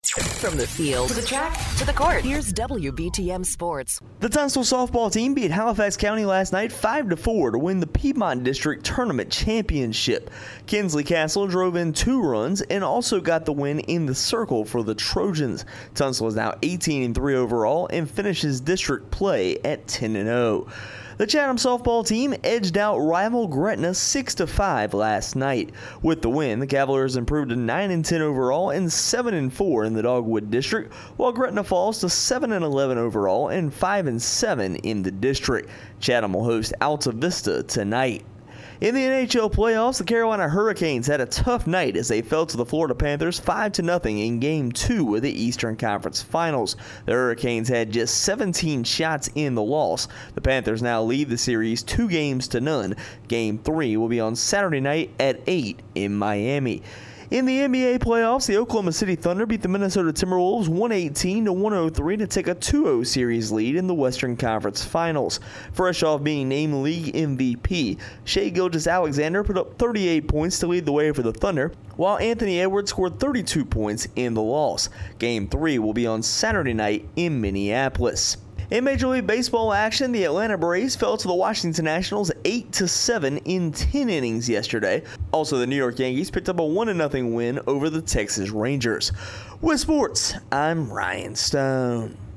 From the field to the track to the court, here's WBTM Sports. The Tunstall softball team beat Halifax County last night 5-4 to win the Piedmont District Tournament Championship. Kinsley Castle drove in 2 runs and also got the win in the circle for the Trojans. Tunstall is now 18-3 overall and finishes district play at 10-0. The Chatham softball team edged out rival Gretna 6-5 last night. With the win, the Cavaliers improved to 9-10 overall and 7-4 in the Dogwood District, while Gretna falls to 7-11 overall and 5-7 in the district. Chatham will host Alta Vista tonight. In the NHL playoffs, the Carolina Hurricanes had a tough night as they fell to the Florida Panthers 5-0 in Game 2 of the Eastern Conference Finals. The Hurricanes had just 17 shots in the loss. The Panthers now lead the series 2-0. Game 3 will be on Saturday night at 8 in Miami. In the NBA playoffs, the Oklahoma City Thunder beat the Minnesota Timberwolves 118-103 to take a 2-0 series lead in the Western Conference Finals. Fresh off being named league MVP, Shai Gilgeous-Alexander put up 38 points to lead the way for the Thunder, while Anthony Edwards scored 32 points in the loss. Game 3 will be on Saturday night in Minneapolis. In Major League Baseball action, the Atlanta Braves fell to the Washington Nationals 8-7 in 10 innings yesterday. Also, the New York Yankees picked up a 1-0 win over the Texas Rangers. With sports, I'm Ryan Stone.